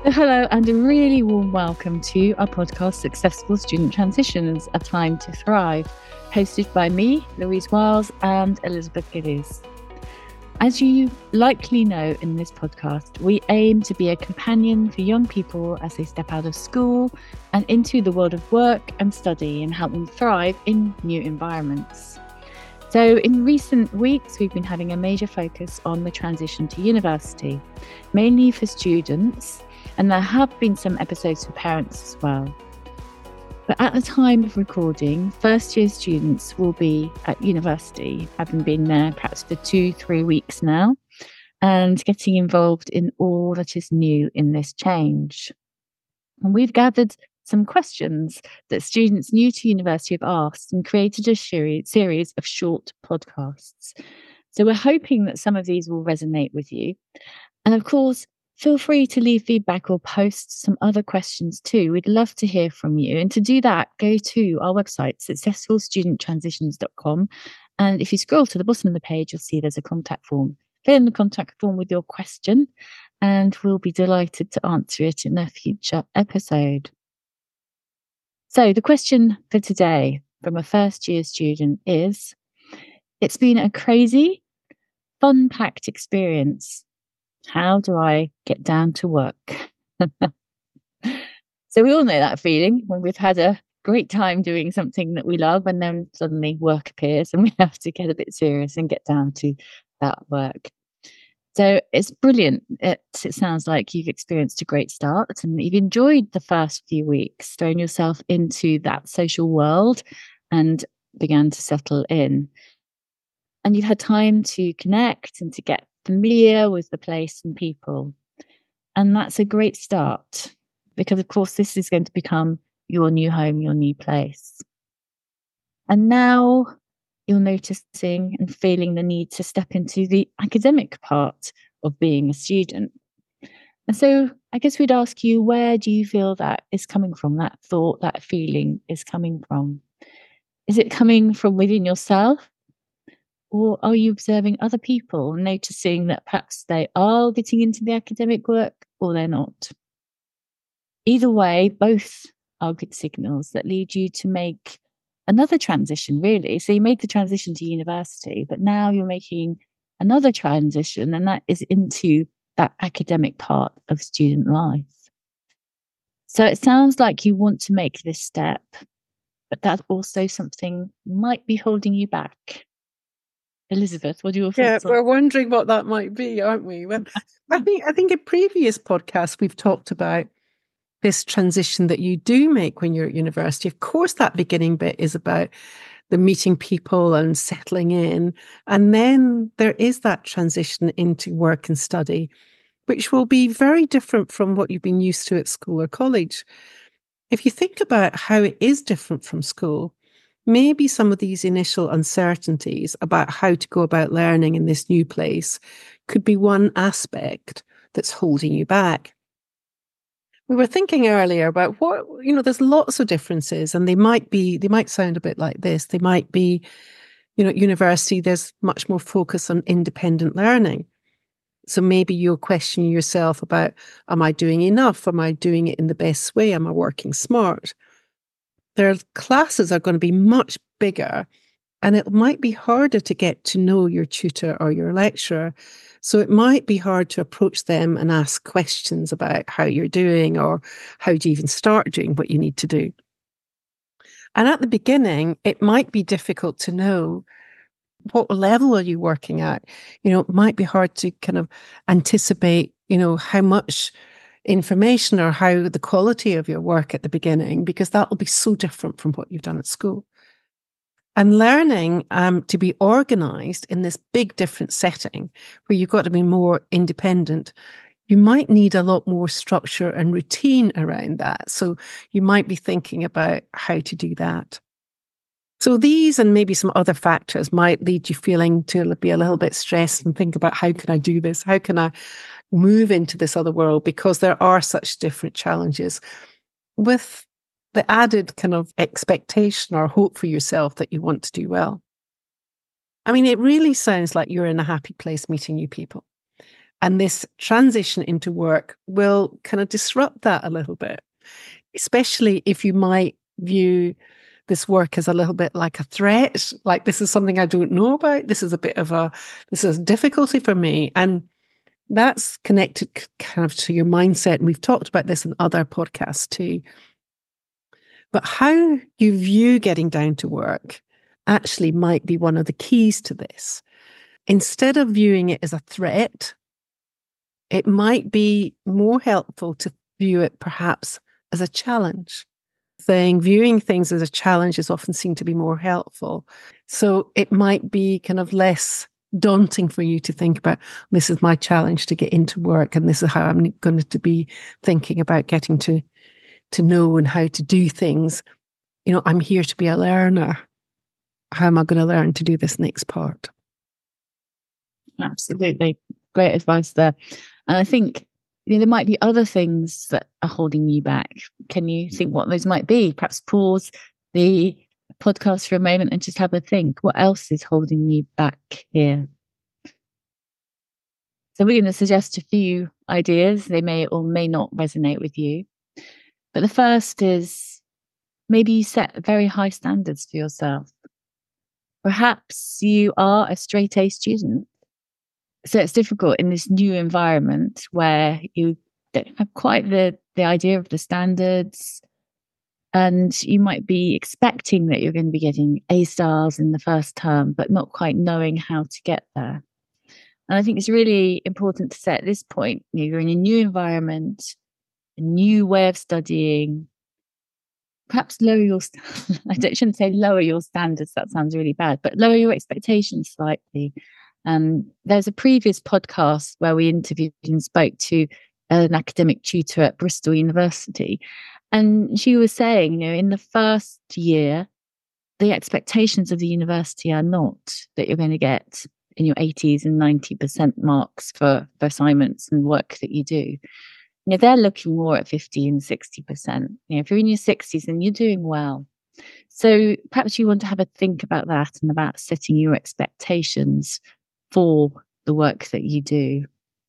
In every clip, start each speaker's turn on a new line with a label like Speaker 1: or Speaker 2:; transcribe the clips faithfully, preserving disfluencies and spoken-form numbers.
Speaker 1: So hello and a really warm welcome to our podcast, Successful Student Transitions, A Time to Thrive, hosted by me, Louise Wiles, and Elizabeth Gillies. As you likely know in this podcast, we aim to be a companion for young people as they step out of school and into the world of work and study and help them thrive in new environments. So in recent weeks, we've been having a major focus on the transition to university, mainly for students, and there have been some episodes for parents as well. But at the time of recording, first year students will be at university, having been there perhaps for two, three weeks now, and getting involved in all that is new in this change. And we've gathered some questions that students new to university have asked and created a series of short podcasts. So we're hoping that some of these will resonate with you. And of course, feel free to leave feedback or post some other questions too. We'd love to hear from you. And to do that, go to our website, successful student transitions dot com. And if you scroll to the bottom of the page, you'll see there's a contact form. Fill in the contact form with your question, and we'll be delighted to answer it in a future episode. So the question for today from a first year student is, it's been a crazy, fun-packed experience. How do I get down to work? So we all know that feeling when we've had a great time doing something that we love and then suddenly work appears and we have to get a bit serious and get down to that work. So it's brilliant. It, it sounds like you've experienced a great start and you've enjoyed the first few weeks, thrown yourself into that social world and began to settle in. And you've had time to connect and to get familiar with the place and people. And that's a great start because, of course, this is going to become your new home, your new place. And now you're noticing and feeling the need to step into the academic part of being a student. And so I guess we'd ask you, where do you feel that is coming from, that thought, that feeling is coming from? Is it coming from within yourself? Or are you observing other people, noticing that perhaps they are getting into the academic work or they're not? Either way, both are good signals that lead you to make another transition, really. So you made the transition to university, but now you're making another transition, and that is into that academic part of student life. So it sounds like you want to make this step, but that's also something might be holding you back. Elizabeth, what are your thoughts?
Speaker 2: Yeah, we're wondering what that might be, aren't we? Well, I think I think in previous podcasts we've talked about this transition that you do make when you're at university. Of course, that beginning bit is about the meeting people and settling in. And then there is that transition into work and study, which will be very different from what you've been used to at school or college. If you think about how it is different from school, maybe some of these initial uncertainties about how to go about learning in this new place could be one aspect that's holding you back. We were thinking earlier about what, you know, there's lots of differences and they might be, they might sound a bit like this. They might be, you know, at university, there's much more focus on independent learning. So maybe you're questioning yourself about, am I doing enough? Am I doing it in the best way? Am I working smart? Their classes are going to be much bigger and it might be harder to get to know your tutor or your lecturer. So it might be hard to approach them and ask questions about how you're doing or how do you even start doing what you need to do. And at the beginning, it might be difficult to know what level are you working at. You know, it might be hard to kind of anticipate, you know, how much information or how the quality of your work at the beginning, because that will be so different from what you've done at school. And learning um, to be organized in this big different setting where you've got to be more independent, you might need a lot more structure and routine around that. So you might be thinking about how to do that. So these and maybe some other factors might lead you feeling to be a little bit stressed and think about, how can I do this? How can I move into this other world? Because there are such different challenges with the added kind of expectation or hope for yourself that you want to do well. I mean, it really sounds like you're in a happy place meeting new people. And this transition into work will kind of disrupt that a little bit, especially if you might view this work as a little bit like a threat, like this is something I don't know about. This is a bit of a, this is a difficulty for me. And that's connected kind of to your mindset. And we've talked about this in other podcasts too. But how you view getting down to work actually might be one of the keys to this. Instead of viewing it as a threat, it might be more helpful to view it perhaps as a challenge. Saying viewing things as a challenge is often seen to be more helpful. So it might be kind of less daunting for you to think about, this is my challenge to get into work, and this is how I'm going to be thinking about getting to, to know and how to do things. You know, I'm here to be a learner. How am I going to learn to do this next part?
Speaker 1: Absolutely. Great advice there. And I think, you know, there might be other things that are holding you back. Can you think what those might be? Perhaps pause the podcast for a moment and just have a think. What else is holding you back here? So we're going to suggest a few ideas. They may or may not resonate with you. But the first is maybe you set very high standards for yourself. Perhaps you are a straight A student. So it's difficult in this new environment where you don't have quite the, the idea of the standards, and you might be expecting that you're going to be getting A stars in the first term, but not quite knowing how to get there. And I think it's really important to say at this point, you know, you're in a new environment, a new way of studying. Perhaps lower your, I don't, shouldn't say lower your standards, that sounds really bad, but lower your expectations slightly. Um, there's a previous podcast where we interviewed and spoke to an academic tutor at Bristol University. And she was saying, you know, in the first year, the expectations of the university are not that you're going to get in your eighties and ninety percent marks for, for assignments and work that you do. You know, they're looking more at fifty and sixty percent. You know, if you're in your sixties, then you're doing well. So perhaps you want to have a think about that and about setting your expectations for the work that you do.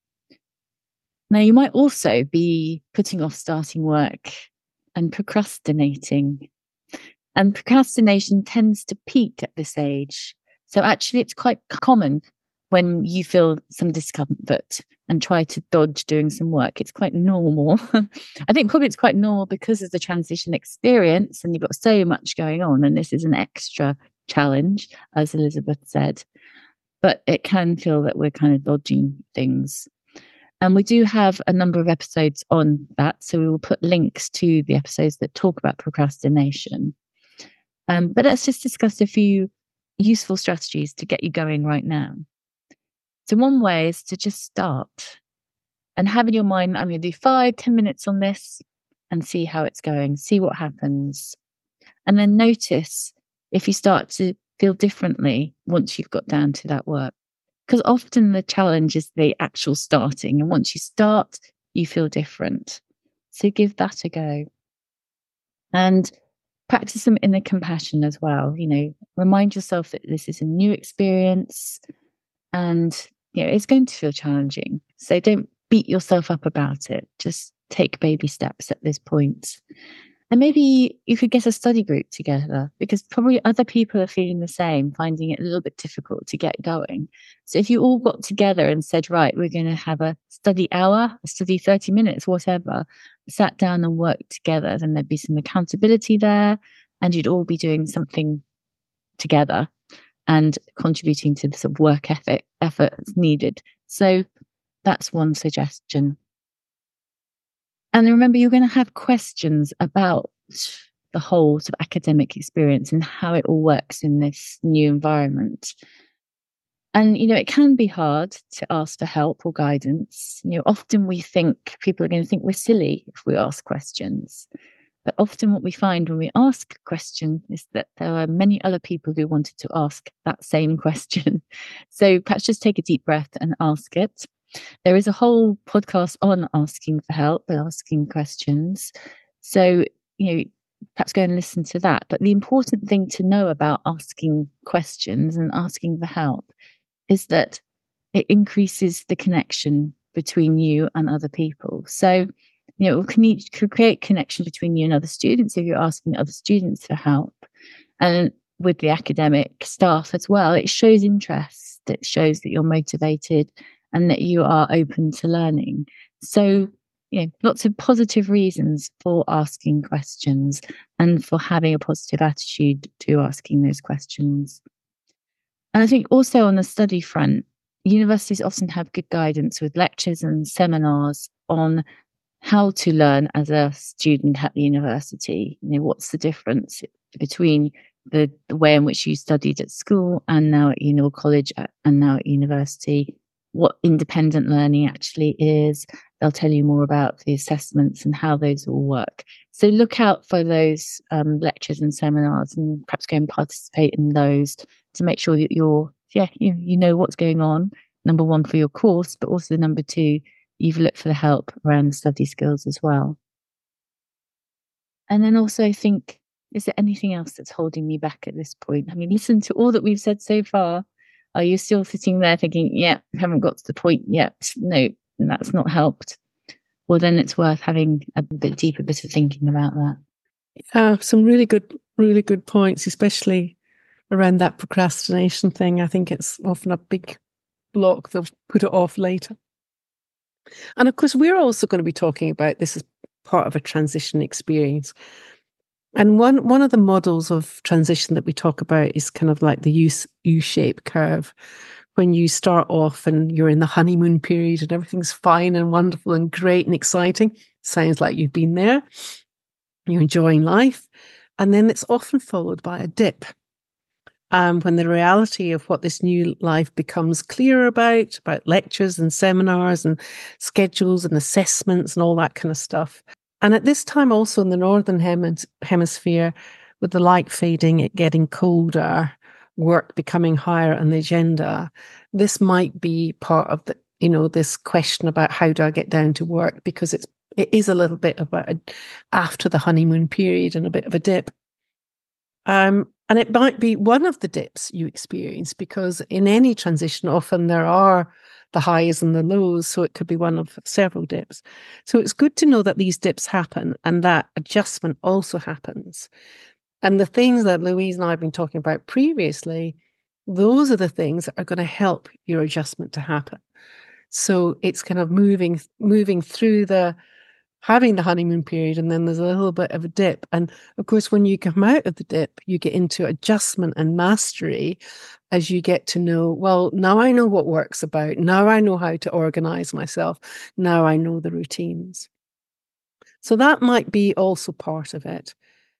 Speaker 1: Now, you might also be putting off starting work and procrastinating. And procrastination tends to peak at this age. So actually, it's quite common when you feel some discomfort and try to dodge doing some work. It's quite normal. I think probably it's quite normal because of the transition experience and you've got so much going on. And this is an extra challenge, as Elizabeth said. But it can feel that we're kind of dodging things. And we do have a number of episodes on that. So we will put links to the episodes that talk about procrastination. Um, but let's just discuss a few useful strategies to get you going right now. So one way is to just start and have in your mind, I'm going to do five, ten minutes on this and see how it's going, see what happens. And then notice if you start to feel differently once you've got down to that work. Because often the challenge is the actual starting. And once you start, you feel different. So give that a go. And practice some inner compassion as well. You know, remind yourself that this is a new experience and, you know, it's going to feel challenging. So don't beat yourself up about it. Just take baby steps at this point. And maybe you could get a study group together because probably other people are feeling the same, finding it a little bit difficult to get going. So if you all got together and said, right, we're going to have a study hour, a study thirty minutes, whatever, sat down and worked together, then there'd be some accountability there and you'd all be doing something together and contributing to the sort of work effort, effort that's needed. So that's one suggestion. And remember, you're going to have questions about the whole sort of academic experience and how it all works in this new environment. And, you know, it can be hard to ask for help or guidance. You know, often we think people are going to think we're silly if we ask questions. But often what we find when we ask a question is that there are many other people who wanted to ask that same question. So perhaps just take a deep breath and ask it. There is a whole podcast on asking for help and asking questions. So, you know, perhaps go and listen to that. But the important thing to know about asking questions and asking for help is that it increases the connection between you and other people. So, you know, it can, can create connection between you and other students if you're asking other students for help. And with the academic staff as well, it shows interest. It shows that you're motivated and that you are open to learning. So, you know, lots of positive reasons for asking questions and for having a positive attitude to asking those questions. And I think also on the study front, universities often have good guidance with lectures and seminars on how to learn as a student at the university. You know, what's the difference between the, the way in which you studied at school and now at uni or college and now at university, what independent learning actually is. They'll tell you more about the assessments and how those all work. So look out for those um, lectures and seminars and perhaps go and participate in those to make sure that you're, yeah, you, you know what's going on, number one, for your course, but also number two, you've looked for the help around the study skills as well. And then also I think, is there anything else that's holding me back at this point? I mean, listen to all that we've said so far. Are you still sitting there thinking, yeah, we haven't got to the point yet? No, that's not helped. Well, then it's worth having a bit deeper bit of thinking about that.
Speaker 2: Uh, some really good, really good points, especially around that procrastination thing. I think it's often a big block. They'll put it off later. And of course, we're also going to be talking about this as part of a transition experience. And one, one of the models of transition that we talk about is kind of like the U, U-shaped curve. When you start off and you're in the honeymoon period and everything's fine and wonderful and great and exciting, sounds like you've been there, you're enjoying life. And then it's often followed by a dip. Um, when the reality of what this new life becomes clearer about, about lectures and seminars and schedules and assessments and all that kind of stuff. And at this time also in the Northern Hemis- Hemisphere, with the light fading, it getting colder, work becoming higher on the agenda, this might be part of the, you know, this question about how do I get down to work, because it's, it is a little bit about a, after the honeymoon period and a bit of a dip. Um, and it might be one of the dips you experience, because in any transition, often there are the highs and the lows. So it could be one of several dips. So it's good to know that these dips happen and that adjustment also happens. And the things that Louise and I have been talking about previously, those are the things that are going to help your adjustment to happen. So it's kind of moving, moving through the, having the honeymoon period, and then there's a little bit of a dip. And of course, when you come out of the dip, you get into adjustment and mastery as you get to know, well, now I know what work's about. Now I know how to organize myself. Now I know the routines. So that might be also part of it.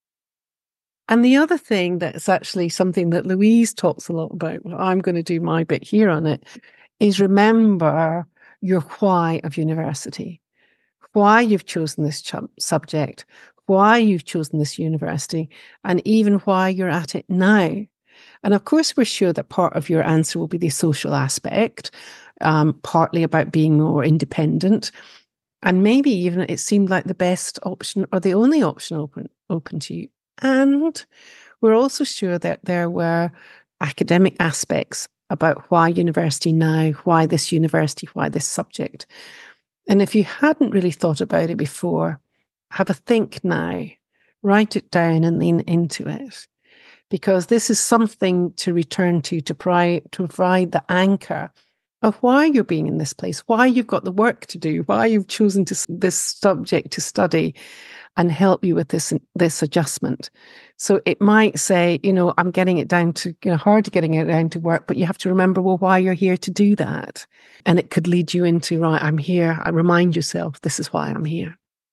Speaker 2: And the other thing that's actually something that Louise talks a lot about, well, I'm going to do my bit here on it, is remember your why of university. Why you've chosen this ch- subject, why you've chosen this university, and even why you're at it now. And of course, we're sure that part of your answer will be the social aspect, um, partly about being more independent, and maybe even it seemed like the best option or the only option open, open to you. And we're also sure that there were academic aspects about why university now, why this university, why this subject. And if you hadn't really thought about it before, have a think now, write it down and lean into it. Because this is something to return to, to, pri- to provide the anchor of why you're being in this place, why you've got the work to do, why you've chosen to, this subject to study and help you with this, this adjustment. So it might say, you know, I'm getting it down to, you know, hard to getting it down to work, but you have to remember, well, why you're here to do that. And it could lead you into, right, I'm here. I remind yourself, this is why I'm here.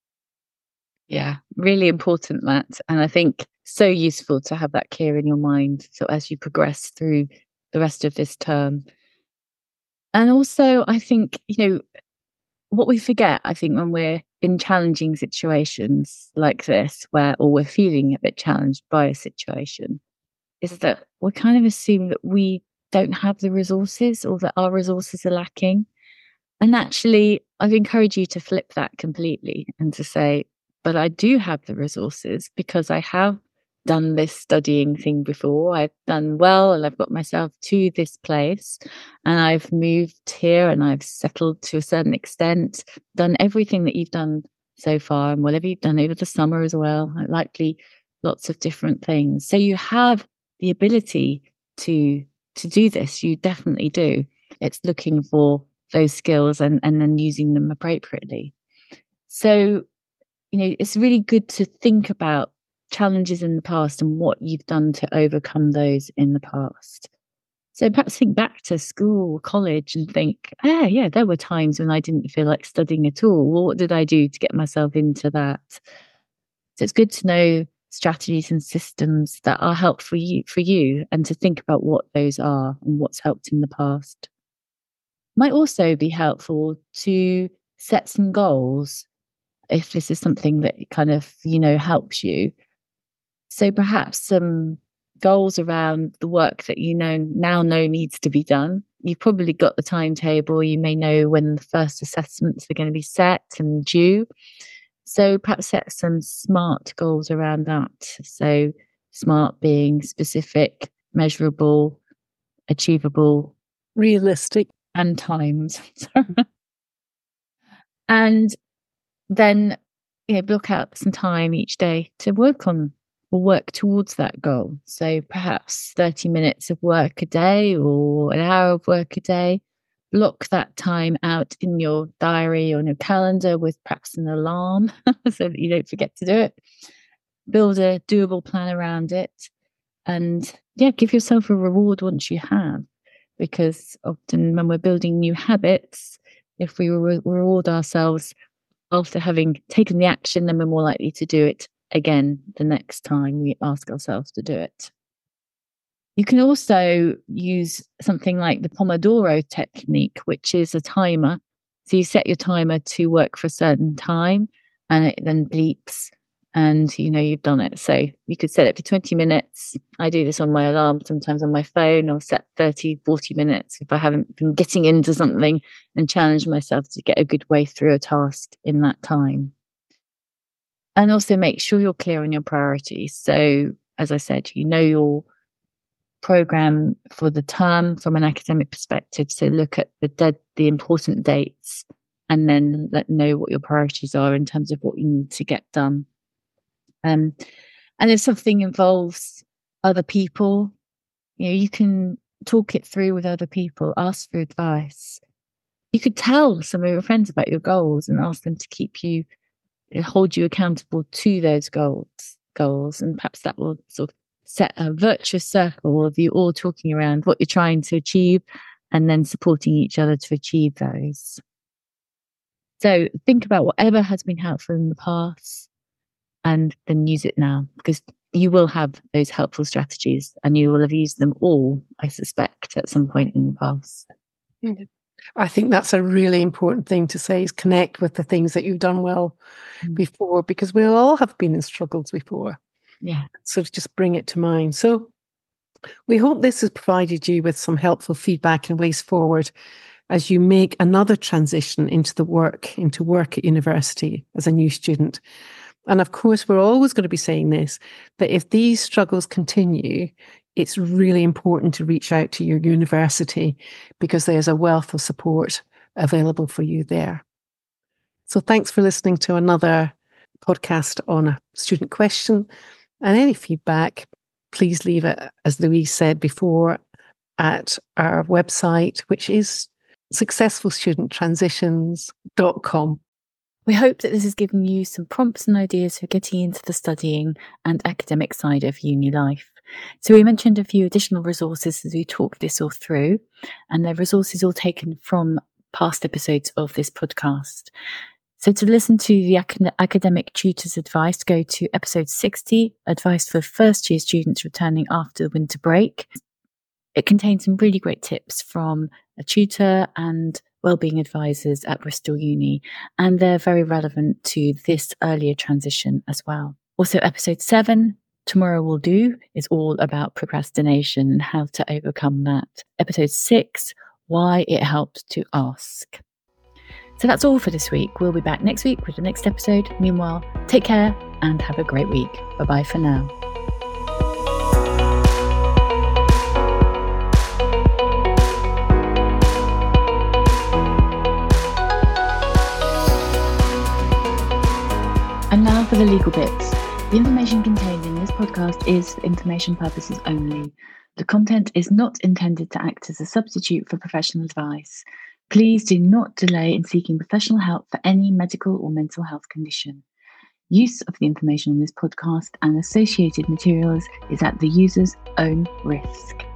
Speaker 1: Yeah, really important, that. And I think so useful to have that clear in your mind. So as you progress through the rest of this term. And also, I think, you know, what we forget, I think, when we're in challenging situations like this, where, or we're feeling a bit challenged by a situation, is that we kind of assume that we don't have the resources or that our resources are lacking. And actually, I'd encourage you to flip that completely and to say, but I do have the resources because I have done this studying thing before. I've done well and I've got myself to this place and I've moved here and I've settled to a certain extent, done everything that you've done so far and whatever you've done over the summer as well, likely lots of different things. So you have the ability to to do this. You definitely do. It's looking for those skills and, and then using them appropriately. So, you know, it's really good to think about challenges in the past and what you've done to overcome those in the past. So perhaps think back to school, college, and think, ah, yeah, there were times when I didn't feel like studying at all. Well, what did I do to get myself into that? So it's good to know strategies and systems that are helpful for you, for you and to think about what those are and what's helped in the past. Might also be helpful to set some goals if this is something that kind of, you know, helps you. So perhaps some goals around the work that you know now know needs to be done. You've probably got the timetable. You may know when the first assessments are going to be set and due. So perhaps set some SMART goals around that. So SMART being specific, measurable, achievable,
Speaker 2: realistic,
Speaker 1: and timed. And then, you know, block out some time each day to work on or work towards that goal. So perhaps thirty minutes of work a day or an hour of work a day. Block that time out in your diary or in your calendar with perhaps an alarm so that you don't forget to do it. Build a doable plan around it. And yeah, give yourself a reward once you have. Because often when we're building new habits, if we re- reward ourselves after having taken the action, then we're more likely to do it again the next time we ask ourselves to do it. You can also use something like the Pomodoro technique, which is a timer. So you set your timer to work for a certain time and it then bleeps and you know you've done it. So you could set it for twenty minutes. I do this on my alarm, sometimes on my phone. I'll set thirty, forty minutes if I haven't been getting into something and challenge myself to get a good way through a task in that time. And also make sure you're clear on your priorities. So as I said, you know your program for the term from an academic perspective. So look at the dead, the important dates and then let know what your priorities are in terms of what you need to get done. Um, and if something involves other people, you know, you can talk it through with other people, ask for advice. You could tell some of your friends about your goals and ask them to keep you, hold you accountable to those goals, goals. And perhaps that will sort of set a virtuous circle of you all talking around what you're trying to achieve and then supporting each other to achieve those. So think about whatever has been helpful in the past and then use it now, because you will have those helpful strategies and you will have used them all, I suspect, at some point in the past.
Speaker 2: I think that's a really important thing to say, is connect with the things that you've done well mm. before, because we all have been in struggles before.
Speaker 1: Yeah.
Speaker 2: So just bring it to mind. So we hope this has provided you with some helpful feedback and ways forward as you make another transition into the work, into work at university as a new student. And of course, we're always going to be saying this, that if these struggles continue, it's really important to reach out to your university because there's a wealth of support available for you there. So thanks for listening to another podcast on a student question. And any feedback, please leave it, as Louise said before, at our website, which is successful student transitions dot com.
Speaker 1: We hope that this has given you some prompts and ideas for getting into the studying and academic side of uni life. So we mentioned a few additional resources as we talked this all through, and they're resources all taken from past episodes of this podcast. So to listen to the acad- academic tutor's advice, go to episode sixty, Advice for First Year Students Returning After the Winter Break. It contains some really great tips from a tutor and wellbeing advisors at Bristol Uni, and they're very relevant to this earlier transition as well. Also, episode seven, Tomorrow Will Do, is all about procrastination and how to overcome that. Episode six, Why It Helps to Ask. So that's all for this week. We'll be back next week with the next episode. Meanwhile, take care and have a great week. Bye-bye for now. medical bits. The information contained in this podcast is for information purposes only. The content is not intended to act as a substitute for professional advice. Please do not delay in seeking professional help for any medical or mental health condition. Use of the information on this podcast and associated materials is at the user's own risk.